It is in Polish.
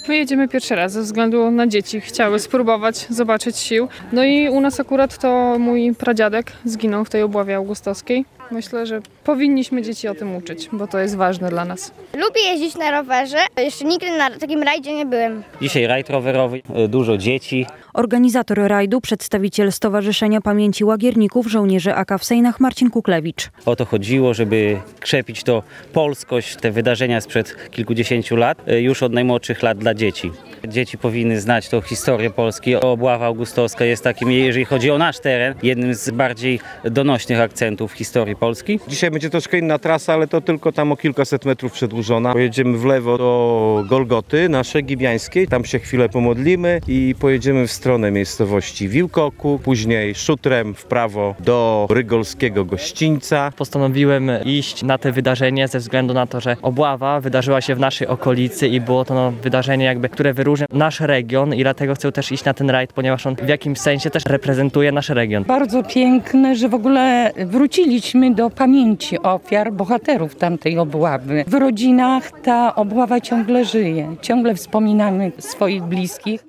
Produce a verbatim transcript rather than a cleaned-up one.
My jedziemy pierwszy raz ze względu na dzieci. Chciały spróbować, zobaczyć sił. No i u nas akurat to mój pradziadek zginął w tej obławie augustowskiej. Myślę, że powinniśmy dzieci o tym uczyć, bo to jest ważne dla nas. Lubię jeździć na rowerze. Jeszcze nigdy na takim rajdzie nie byłem. Dzisiaj rajd rowerowy, dużo dzieci. Organizator rajdu, przedstawiciel Stowarzyszenia Pamięci Łagierników Żołnierzy A K w Sejnach Marcin Kuklewicz. O to chodziło, żeby krzepić to polskość, te wydarzenia sprzed kilkudziesięciu lat, już od najmłodszych lat dla dzieci. Dzieci powinny znać tą historię Polski. Obława augustowska jest takim, jeżeli chodzi o nasz teren, jednym z bardziej donośnych akcentów historii Polski. Dzisiaj będzie troszkę inna trasa, ale to tylko tam o kilkaset metrów przedłużona. Pojedziemy w lewo do Golgoty naszej gibiańskiej, tam się chwilę pomodlimy i pojedziemy w stronę miejscowości Wilkoku, później szutrem w prawo do rygolskiego gościńca. Postanowiłem iść na te wydarzenie ze względu na to, że obława wydarzyła się w naszej okolicy i było to no, wydarzenie, jakby, które wyróżnia nasz region i dlatego chcę też iść na ten rajd, ponieważ on w jakimś sensie też reprezentuje nasz region. Bardzo piękne, że w ogóle wróciliśmy do pamięci ofiar, bohaterów tamtej obławy. W rodzinach ta obława ciągle żyje, ciągle wspominamy swoich bliskich.